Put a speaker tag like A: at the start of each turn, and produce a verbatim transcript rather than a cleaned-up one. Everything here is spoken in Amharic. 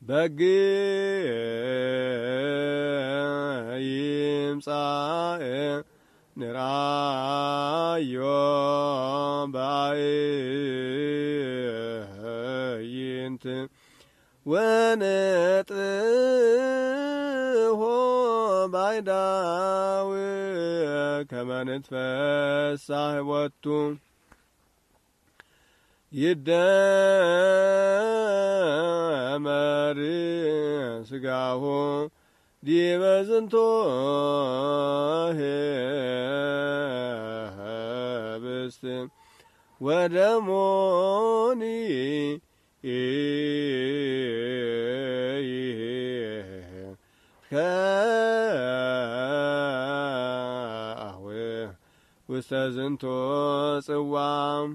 A: በግ ይምጻእ ንራዮ ባይንት ወንጥሆ ባይዳው ከመንትፈሳህ ቦቱ ይደመር ስጋሁ ዲበ ዝንቶ ህብስት ወደሞኒ ከአሁ ውስተ ዝንቶ ጽዋም